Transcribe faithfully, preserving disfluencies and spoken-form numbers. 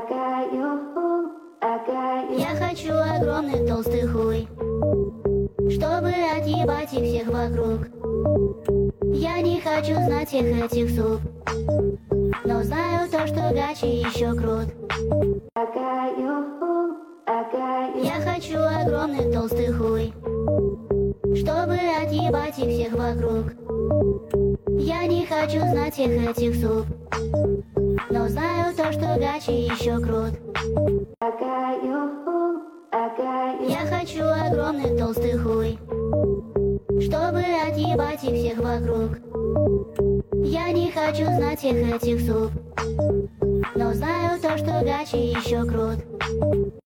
Я хочу огромный толстый хуй, чтобы отъебать их всех вокруг. Я не хочу знать всех этих суп, но знаю то, что гачи еще крут. Я хочу огромный толстый хуй, чтобы отъебать их всех вокруг. Я не хочу знать всех этих суп, но знаю то, что гачи еще крут. Я хочу огромный толстый хуй, чтобы отъебать их всех вокруг. Я не хочу знать всех этих суп, но знаю то, что гачи еще крут.